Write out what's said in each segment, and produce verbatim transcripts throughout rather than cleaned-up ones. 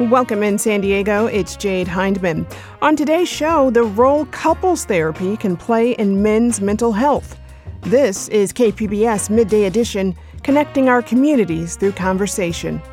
Welcome in San Diego, it's Jade Hindman. On today's show, the role couples therapy can play in men's mental health. This is K P B S Midday Edition, connecting our communities through conversation.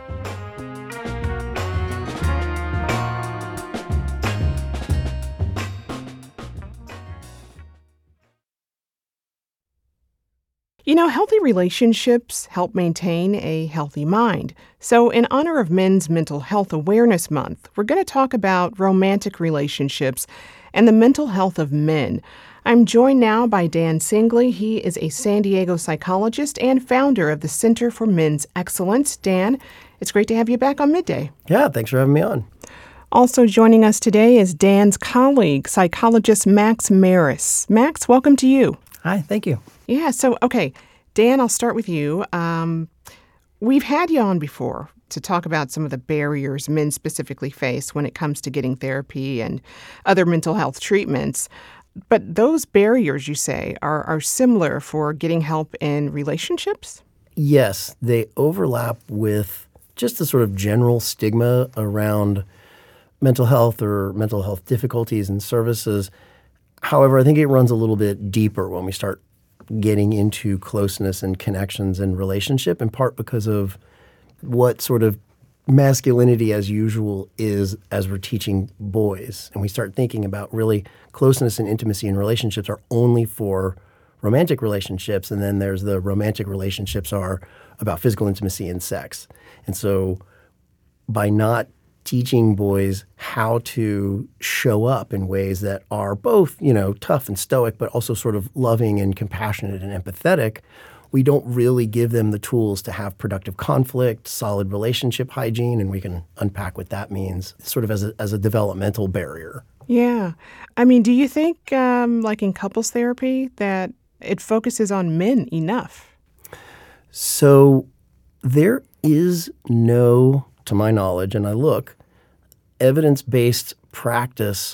You know, healthy relationships help maintain a healthy mind. So in honor of Men's Mental Health Awareness Month, we're going to talk about romantic relationships and the mental health of men. I'm joined now by Dan Singley. He is a San Diego psychologist and founder of the Center for Men's Excellence. Dan, it's great to have you back on Midday. Yeah, thanks for having me on. Also joining us today is Dan's colleague, psychologist Max Maris. Max, welcome to you. Hi, thank you. Yeah, so, okay, Dan, I'll start with you. Um, we've had you on before to talk about some of the barriers men specifically face when it comes to getting therapy and other mental health treatments. But those barriers, you say, are, are similar for getting help in relationships? Yes, they overlap with just the sort of general stigma around mental health or mental health difficulties and services. However, I think it runs a little bit deeper when we start getting into closeness and connections and relationship, in part because of what sort of masculinity as usual is as we're teaching boys. And we start thinking about really closeness and intimacy in relationships are only for romantic relationships. And then there's the romantic relationships are about physical intimacy and sex. And so by not teaching boys how to show up in ways that are both, you know, tough and stoic, but also sort of loving and compassionate and empathetic, we don't really give them the tools to have productive conflict, solid relationship hygiene, and we can unpack what that means sort of as a, as a developmental barrier. Yeah. I mean, do you think, um, like in couples therapy, that it focuses on men enough? So there is no, to my knowledge, and I look, evidence-based practice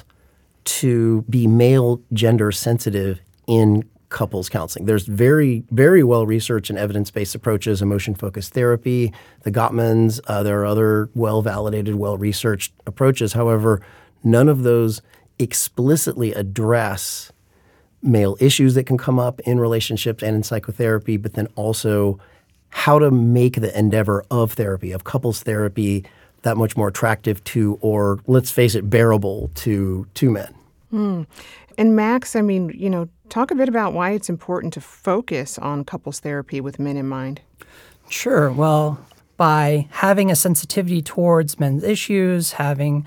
to be male gender sensitive in couples counseling. There's very, very well-researched and evidence-based approaches, emotion-focused therapy, the Gottmans. Uh, there are other well-validated, well-researched approaches. However, none of those explicitly address male issues that can come up in relationships and in psychotherapy, but then also how to make the endeavor of therapy, of couples therapy, that much more attractive to, or let's face it, bearable to, to men. Mm. And Max, I mean, you know, talk a bit about why it's important to focus on couples therapy with men in mind. Sure. Well, by having a sensitivity towards men's issues, having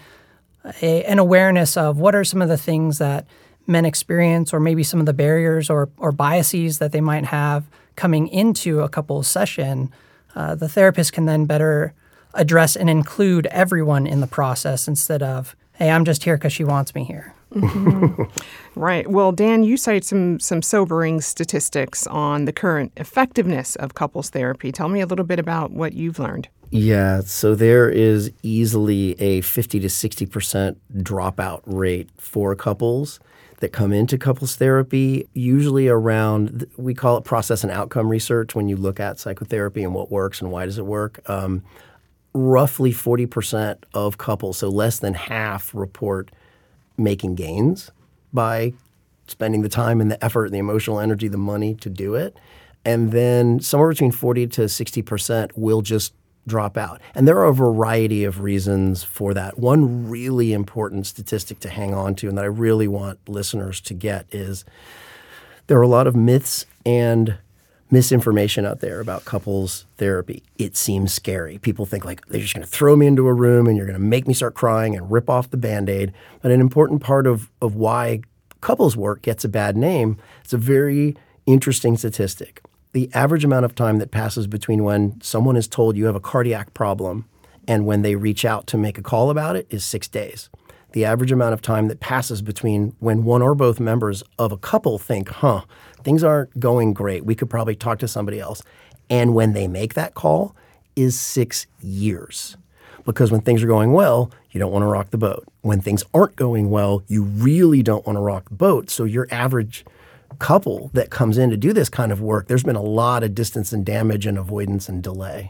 a, an awareness of what are some of the things that men experience, or maybe some of the barriers or, or biases that they might have coming into a couples session, uh, the therapist can then better address and include everyone in the process instead of, hey, I'm just here because she wants me here. Mm-hmm. Right. Well, Dan, you cite some some sobering statistics on the current effectiveness of couples therapy. Tell me a little bit about what you've learned. Yeah, so there is easily a fifty to sixty percent dropout rate for couples that come into couples therapy, usually around, we call it process and outcome research when you look at psychotherapy and what works and why does it work. Um, roughly forty percent of couples, so less than half, report making gains by spending the time and the effort, the emotional energy, the money to do it. And then somewhere between forty to sixty percent will just drop out. And there are a variety of reasons for that. One really important statistic to hang on to and that I really want listeners to get is there are a lot of myths and misinformation out there about couples therapy. It seems scary. People think like they're just going to throw me into a room and you're going to make me start crying and rip off the Band-Aid. But an important part of, of why couples work gets a bad name, it's a very interesting statistic. The average amount of time that passes between when someone is told you have a cardiac problem and when they reach out to make a call about it is six days. The average amount of time that passes between when one or both members of a couple think, huh, things aren't going great, we could probably talk to somebody else, and when they make that call is six years. Because when things are going well, you don't want to rock the boat. When things aren't going well, you really don't want to rock the boat. So your average couple that comes in to do this kind of work, there's been a lot of distance and damage and avoidance and delay.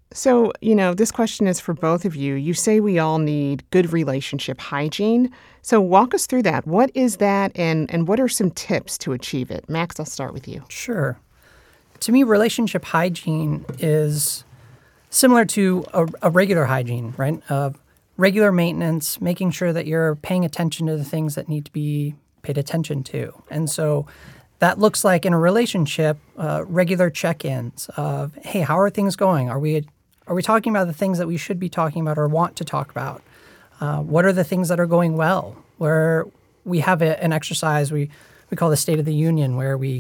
So, you know, this question is for both of you. You say we all need good relationship hygiene. So walk us through that. What is that, and, and what are some tips to achieve it? Max, I'll start with you. Sure. To me, relationship hygiene is similar to a, a regular hygiene, right? Uh, regular maintenance, making sure that you're paying attention to the things that need to be paid attention to. And so that looks like in a relationship, uh, regular check-ins of, hey, how are things going? Are we are we talking about the things that we should be talking about or want to talk about? Uh, what are the things that are going well? Where we have a, an exercise we, we call the State of the Union, where we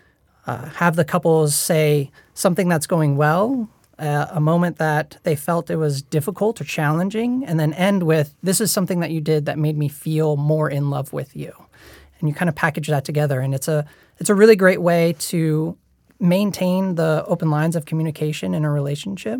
uh, have the couples say something that's going well, uh, a moment that they felt it was difficult or challenging, and then end with, this is something that you did that made me feel more in love with you. And you kind of package that together. And it's a it's a really great way to maintain the open lines of communication in a relationship.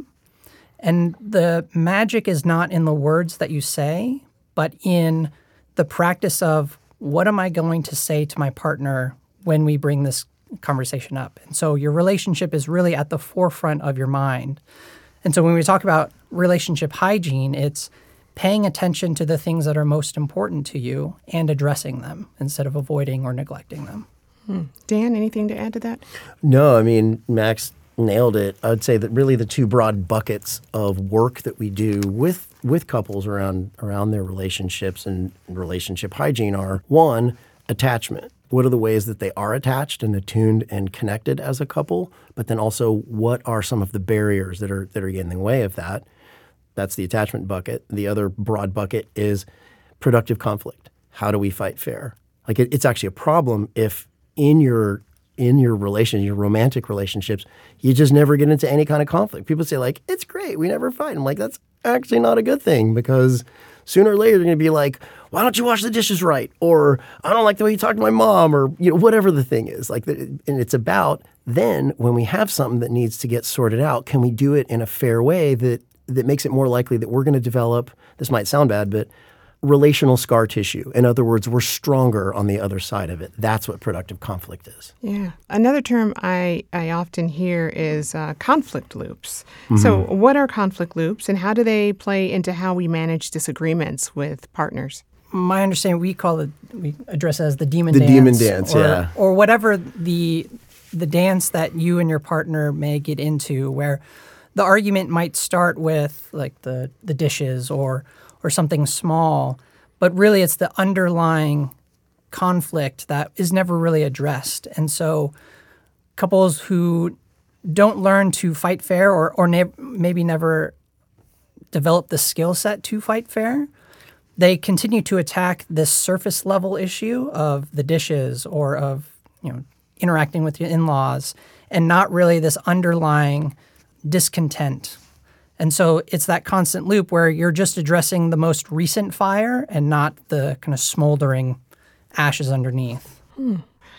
And the magic is not in the words that you say, but in the practice of, what am I going to say to my partner when we bring this conversation up? And so your relationship is really at the forefront of your mind. And so when we talk about relationship hygiene, it's paying attention to the things that are most important to you and addressing them instead of avoiding or neglecting them. Hmm. Dan, anything to add to that? No, I mean, Max nailed it. I'd say that really the two broad buckets of work that we do with with couples around around their relationships and relationship hygiene are, one, attachment. What are the ways that they are attached and attuned and connected as a couple? But then also, what are some of the barriers that are that are getting in the way of that? That's the attachment bucket. The other broad bucket is productive conflict. How do we fight fair? Like it, it's actually a problem if in your in your relation, your romantic relationships, you just never get into any kind of conflict. People say like, it's great, we never fight. I'm like, that's actually not a good thing, because sooner or later they're going to be like, why don't you wash the dishes right? Or I don't like the way you talk to my mom, or you know, whatever the thing is. Like, and it's about then when we have something that needs to get sorted out, can we do it in a fair way that that makes it more likely that we're going to develop, this might sound bad, but relational scar tissue. In other words, we're stronger on the other side of it. That's what productive conflict is. Yeah. Another term I, I often hear is uh, conflict loops. Mm-hmm. So what are conflict loops, and how do they play into how we manage disagreements with partners? My understanding, we call it, we address it as the demon the dance. The demon dance, or, yeah. Or whatever the the dance that you and your partner may get into, where the argument might start with like the, the dishes or or something small, but really it's the underlying conflict that is never really addressed. And so couples who don't learn to fight fair, or, or ne- maybe never develop the skill set to fight fair, they continue to attack this surface level issue of the dishes or of, you know, interacting with your in-laws, and not really this underlying discontent. And so it's that constant loop where you're just addressing the most recent fire and not the kind of smoldering ashes underneath. Hmm.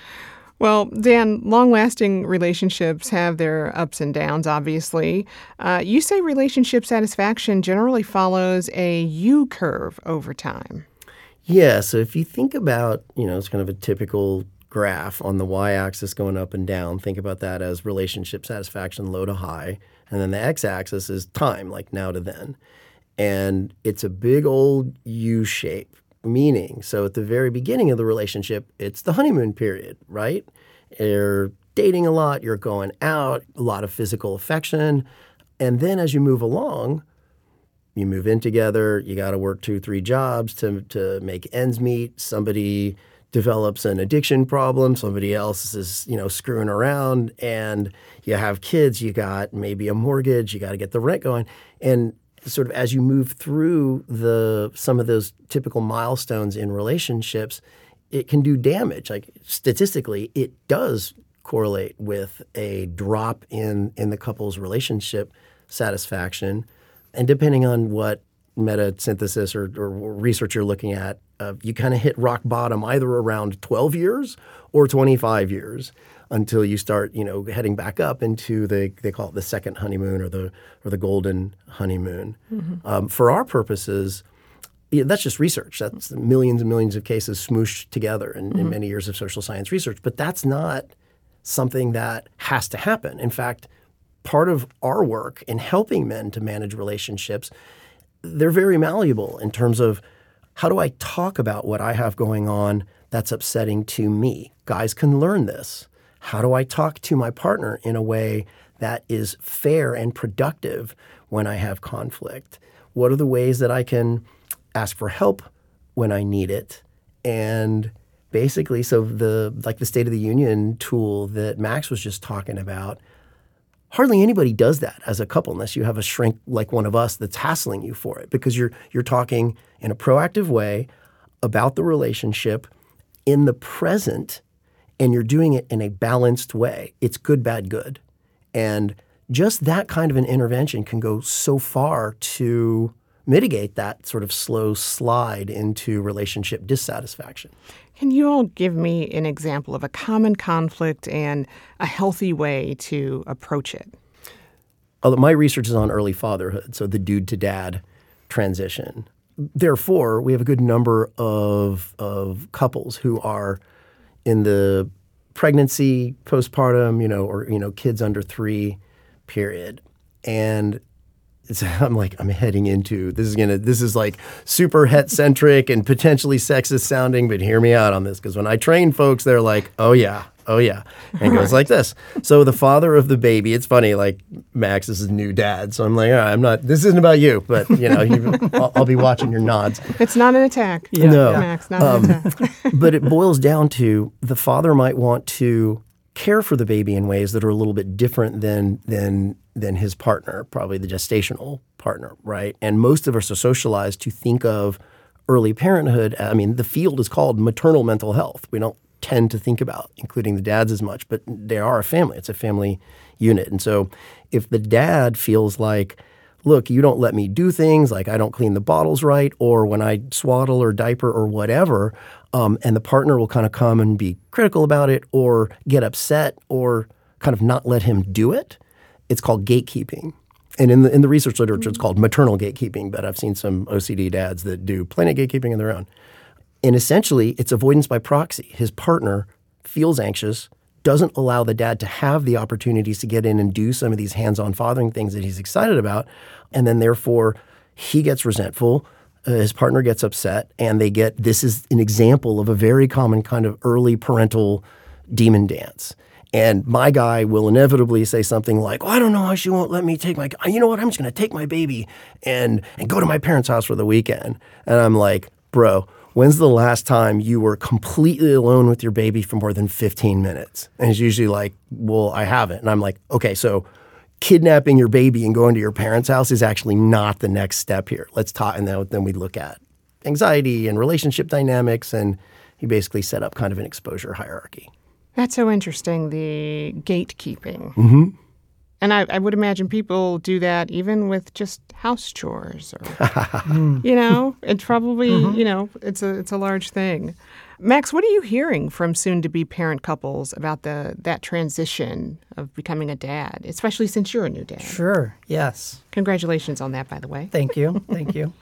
Well, Dan, long-lasting relationships have their ups and downs, obviously. Uh, you say relationship satisfaction generally follows a U-curve over time. Yeah, so if you think about, you know, it's kind of a typical graph on the y-axis going up and down. Think about that as relationship satisfaction, low to high. And then the x-axis is time, like now to then. And it's a big old U shape, meaning, so at the very beginning of the relationship, it's the honeymoon period, right? You're dating a lot, you're going out, a lot of physical affection. And then as you move along, you move in together, you got to work two, three jobs to to make ends meet. Somebody develops an addiction problem, somebody else is, you know, screwing around, and you have kids, you got maybe a mortgage, you got to get the rent going. And sort of as you move through the some of those typical milestones in relationships, it can do damage. Like statistically, it does correlate with a drop in in the couple's relationship satisfaction. And depending on what meta-synthesis or, or research you're looking at, uh, you kind of hit rock bottom either around twelve years or twenty-five years until you start, you know, heading back up into the, they call it the second honeymoon or the or the golden honeymoon. Mm-hmm. Um, for our purposes, yeah, that's just research. That's millions and millions of cases smooshed together in, mm-hmm. in many years of social science research. But that's not something that has to happen. In fact, part of our work in helping men to manage relationships, they're very malleable in terms of how do I talk about what I have going on that's upsetting to me? Guys can learn this. How do I talk to my partner in a way that is fair and productive when I have conflict? What are the ways that I can ask for help when I need it? And basically, so the like the State of the Union tool that Max was just talking about, hardly anybody does that as a couple unless you have a shrink like one of us that's hassling you for it, because you're you're talking in a proactive way about the relationship in the present, and you're doing it in a balanced way. It's good, bad, good. And just that kind of an intervention can go so far to mitigate that sort of slow slide into relationship dissatisfaction. Can you all give me an example of a common conflict and a healthy way to approach it? Although my research is on early fatherhood, so the dude to dad transition. Therefore, we have a good number of of couples who are in the pregnancy, postpartum, you know, or you know, kids under three period, and it's, I'm like, I'm heading into this is gonna this is like super het centric and potentially sexist sounding, but hear me out on this, because when I train folks, they're like, oh yeah, oh yeah, and it goes like this. So the father of the baby, it's funny, like Max is his new dad, so I'm like, all right, I'm not. This isn't about you, but you know, you, I'll, I'll be watching your nods. It's not an attack. Yeah. No, Max, not um, an attack. But it boils down to the father might want to care for the baby in ways that are a little bit different than than than his partner, probably the gestational partner, right? And most of us are socialized to think of early parenthood. I mean, the field is called maternal mental health. We don't tend to think about including the dads as much, but they are a family. It's a family unit. And so if the dad feels like, look, you don't let me do things, like I don't clean the bottles right, or when I swaddle or diaper or whatever, um, and the partner will kind of come and be critical about it or get upset or kind of not let him do it, it's called gatekeeping. And in the in the research literature, it's called maternal gatekeeping, but I've seen some O C D dads that do plenty of gatekeeping on their own. And essentially, it's avoidance by proxy. His partner feels anxious, doesn't allow the dad to have the opportunities to get in and do some of these hands-on fathering things that he's excited about, and then therefore he gets resentful, uh, his partner gets upset, and they get, this is an example of a very common kind of early parental demon dance. And my guy will inevitably say something like, oh, I don't know how she won't let me take my, you know what, I'm just going to take my baby and and go to my parents' house for the weekend. And I'm like, bro, when's the last time you were completely alone with your baby for more than fifteen minutes? And he's usually like, well, I haven't. And I'm like, okay, so kidnapping your baby and going to your parents' house is actually not the next step here. Let's talk. And then, then we look at anxiety and relationship dynamics. And he basically set up kind of an exposure hierarchy. That's so interesting, the gatekeeping. Mm-hmm. And I, I would imagine people do that even with just house chores, or, you know, it's probably, mm-hmm. you know, it's a it's a large thing. Max, what are you hearing from soon-to-be parent couples about the that transition of becoming a dad, especially since you're a new dad? Sure, yes. Congratulations on that, by the way. Thank you, thank you.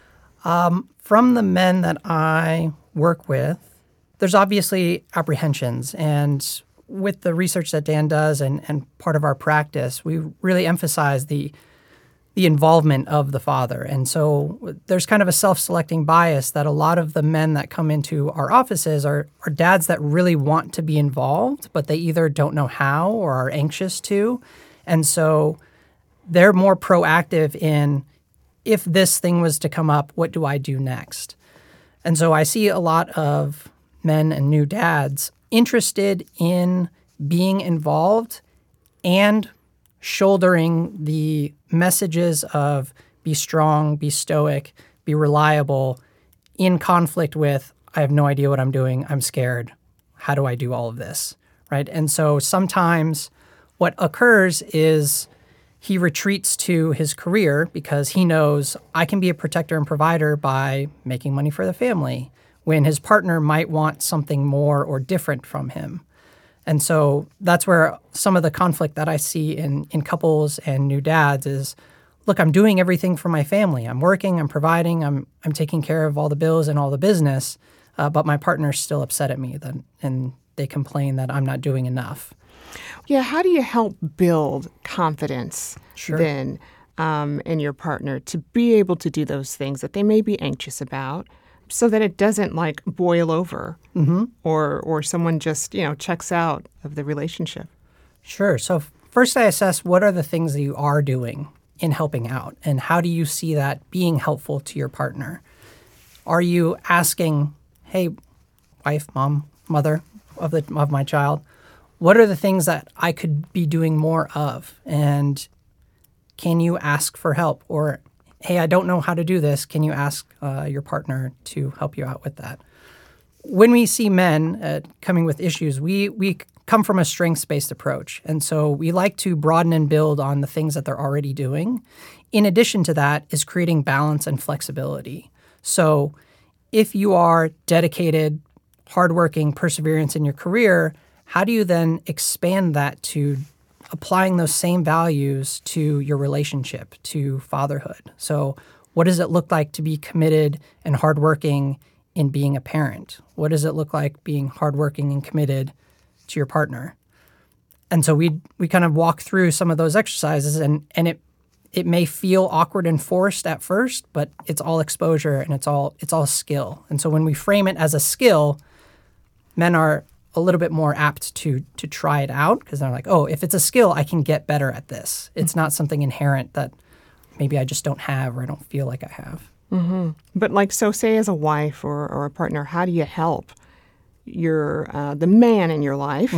Um, from the men that I work with, there's obviously apprehensions, and with the research that Dan does and, and part of our practice, we really emphasize the the involvement of the father. And so there's kind of a self-selecting bias that a lot of the men that come into our offices are, are dads that really want to be involved, but they either don't know how or are anxious to. And so they're more proactive in, if this thing was to come up, what do I do next? And so I see a lot of men and new dads interested in being involved and shouldering the messages of be strong, be stoic, be reliable, in conflict with, I have no idea what I'm doing, I'm scared, how do I do all of this, right? And so sometimes what occurs is he retreats to his career because he knows I can be a protector and provider by making money for the family, when his partner might want something more or different from him. And so that's where some of the conflict that I see in, in couples and new dads is, look, I'm doing everything for my family. I'm working, I'm providing, I'm I'm taking care of all the bills and all the business, uh, but my partner's still upset at me, that, and they complain that I'm not doing enough. Yeah, how do you help build confidence Sure. then um, in your partner to be able to do those things that they may be anxious about so that it doesn't like boil over Mm-hmm. or or someone just, you know, checks out of the relationship? Sure. So f- first I assess what are the things that you are doing in helping out, and how do you see that being helpful to your partner? Are you asking, hey, wife, mom, mother of the of my child, what are the things that I could be doing more of? And can you ask for help? Or, hey, I don't know how to do this. Can you ask uh, your partner to help you out with that? When we see men uh, coming with issues, we we come from a strengths-based approach. And so we like to broaden and build on the things that they're already doing. In addition to that is creating balance and flexibility. So if you are dedicated, hardworking, perseverance in your career, how do you then expand that to applying those same values to your relationship, to fatherhood? So what does it look like to be committed and hardworking in being a parent? What does it look like being hardworking and committed to your partner? And so we we kind of walk through some of those exercises, and, and it it may feel awkward and forced at first, but it's all exposure and it's all it's all skill. And so when we frame it as a skill, men are a little bit more apt to to try it out because they're like, oh, if it's a skill, I can get better at this. It's not something inherent that maybe I just don't have or I don't feel like I have. Mm-hmm. But like, so say as a wife or, or a partner, how do you help your uh, the man in your life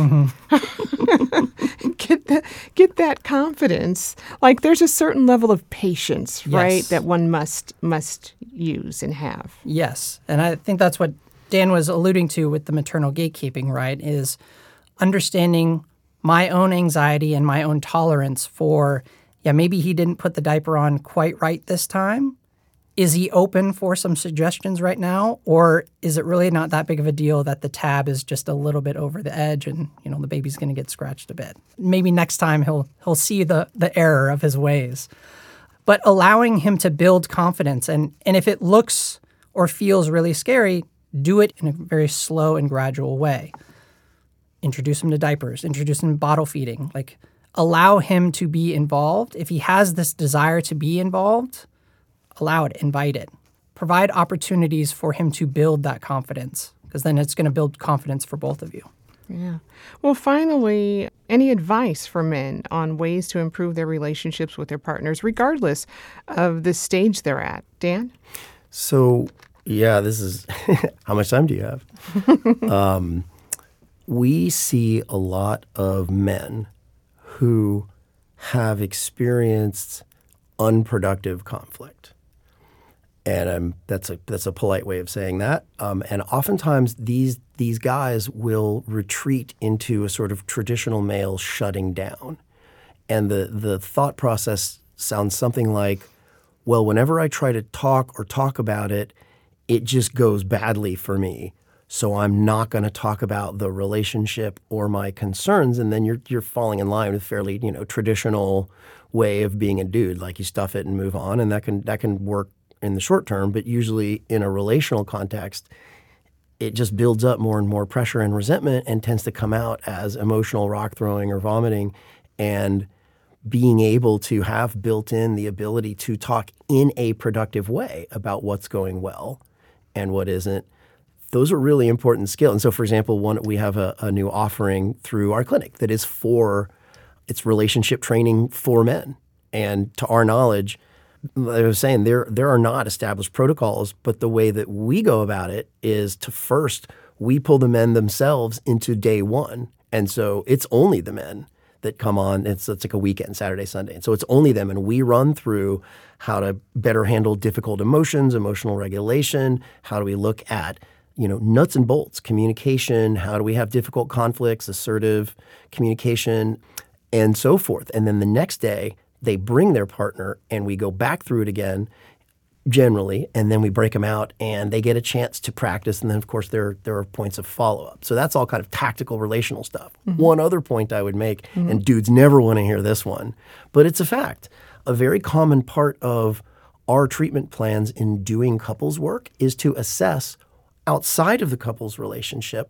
get that get that confidence? Like, there's a certain level of patience, right, Yes. that one must must use and have. Yes. And I think that's what Dan was alluding to with the maternal gatekeeping, right, is understanding my own anxiety and my own tolerance for, yeah, maybe he didn't put the diaper on quite right this time. Is he open for some suggestions right now? Or is it really not that big of a deal that the tab is just a little bit over the edge and, you know, the baby's going to get scratched a bit? Maybe next time he'll he'll see the, the error of his ways. But allowing him to build confidence. And, and if it looks or feels really scary, do it in a very slow and gradual way. Introduce him to diapers, introduce him to bottle feeding. Like, allow him to be involved. If he has this desire to be involved, allow it, invite it. Provide opportunities for him to build that confidence, because then it's going to build confidence for both of you. Yeah. Well, finally, any advice for men on ways to improve their relationships with their partners, regardless of the stage they're at? Dan? So, yeah, this is how much time do you have? um, we see a lot of men who have experienced unproductive conflict. And um, that's a that's a polite way of saying that. Um, and oftentimes these these guys will retreat into a sort of traditional male shutting down. And the the thought process sounds something like, well, whenever I try to talk or talk about it, it just goes badly for me. So I'm not going to talk about the relationship or my concerns. And then you're you're falling in line with fairly, you know, traditional way of being a dude. Like, you stuff it and move on, and that can that can work in the short term, but usually in a relational context, it just builds up more and more pressure and resentment and tends to come out as emotional rock throwing or vomiting. And being able to have built in the ability to talk in a productive way about what's going well and what isn't, those are really important skills. And so, for example, one we have a, a new offering through our clinic that is for, it's relationship training for men. And to our knowledge, like I was saying, there there are not established protocols, but the way that we go about it is to first, we pull the men themselves into day one. And so it's only the men that come on. It's, it's like a weekend, Saturday, Sunday. And so it's only them. And we run through how to better handle difficult emotions, emotional regulation. How do we look at, you know, nuts and bolts, communication? How do we have difficult conflicts, assertive communication, and so forth. And then the next day, they bring their partner and we go back through it again, generally, and then we break them out and they get a chance to practice. And then, of course, there, there are points of follow-up. So that's all kind of tactical relational stuff. Mm-hmm. One other point I would make, mm-hmm. and dudes never want to hear this one, but it's a fact. A very common part of our treatment plans in doing couples work is to assess, outside of the couple's relationship,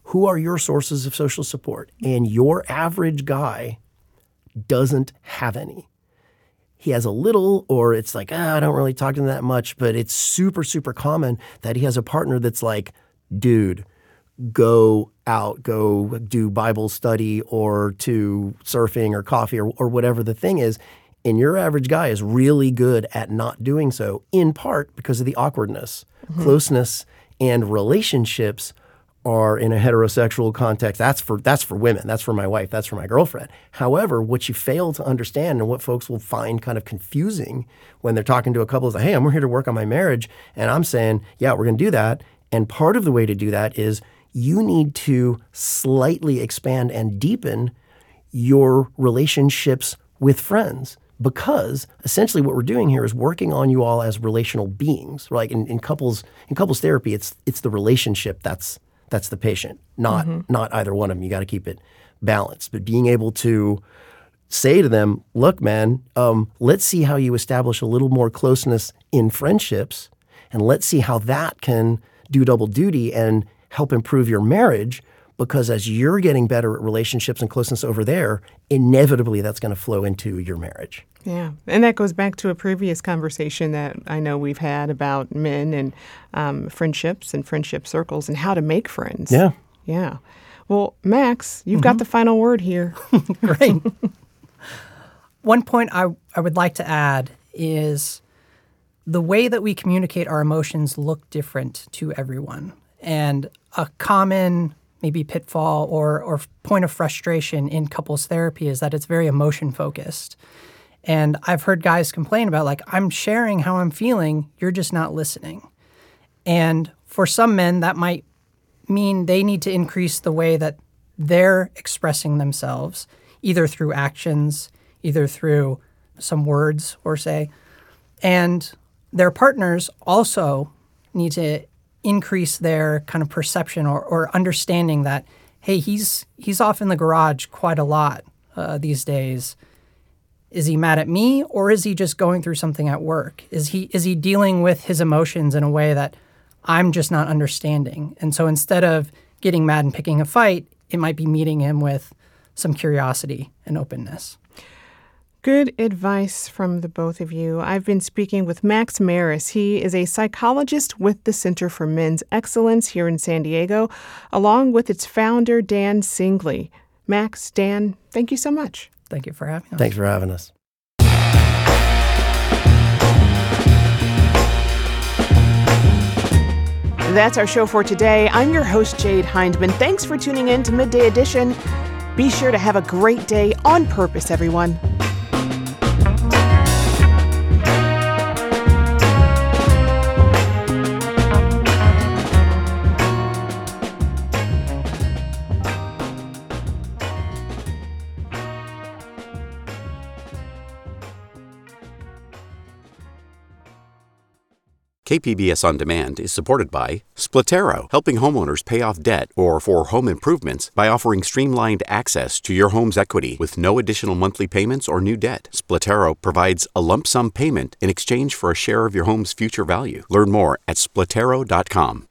who are your sources of social support? And your average guy doesn't have any. He has a little, or it's like, ah, I don't really talk to him that much, but it's super, super common that he has a partner that's like, dude, go out, go do Bible study or to surfing or coffee or, or whatever the thing is. And your average guy is really good at not doing so, in part because of the awkwardness. Mm-hmm. Closeness and relationships are in a heterosexual context. That's for that's for women. That's for my wife. That's for my girlfriend. However, what you fail to understand and what folks will find kind of confusing when they're talking to a couple is like, hey, I'm here to work on my marriage. And I'm saying, yeah, we're going to do that. And part of the way to do that is you need to slightly expand and deepen your relationships with friends. Because essentially what we're doing here is working on you all as relational beings. Like in, in couples in couples therapy, it's it's the relationship that's that's the patient, not mm-hmm. not either one of them. You got to keep it balanced. But being able to say to them, look, man, um, let's see how you establish a little more closeness in friendships, and let's see how that can do double duty and help improve your marriage. Because as you're getting better at relationships and closeness over there, inevitably that's going to flow into your marriage. Yeah. And that goes back to a previous conversation that I know we've had about men and um, friendships and friendship circles and how to make friends. Yeah. Yeah. Well, Max, you've mm-hmm. got the final word here. Great. One point I, I would like to add is the way that we communicate our emotions look different to everyone. And a common maybe pitfall or or point of frustration in couples therapy is that it's very emotion focused. And I've heard guys complain about like, I'm sharing how I'm feeling, you're just not listening. And for some men, that might mean they need to increase the way that they're expressing themselves, either through actions, either through some words or say. And their partners also need to increase their kind of perception or, or understanding that, hey, he's he's off in the garage quite a lot uh, these days. Is he mad at me, or is he just going through something at work? Is he is he dealing with his emotions in a way that I'm just not understanding? And so instead of getting mad and picking a fight, it might be meeting him with some curiosity and openness. Good advice from the both of you. I've been speaking with Max Maris. He is a psychologist with the Center for Men's Excellence here in San Diego, along with its founder, Dan Singley. Max, Dan, thank you so much. Thank you for having us. Thanks for having us. That's our show for today. I'm your host, Jade Hindman. Thanks for tuning in to Midday Edition. Be sure to have a great day on purpose, everyone. K P B S On Demand is supported by Splatero, helping homeowners pay off debt or for home improvements by offering streamlined access to your home's equity with no additional monthly payments or new debt. Splatero provides a lump sum payment in exchange for a share of your home's future value. Learn more at splatero dot com.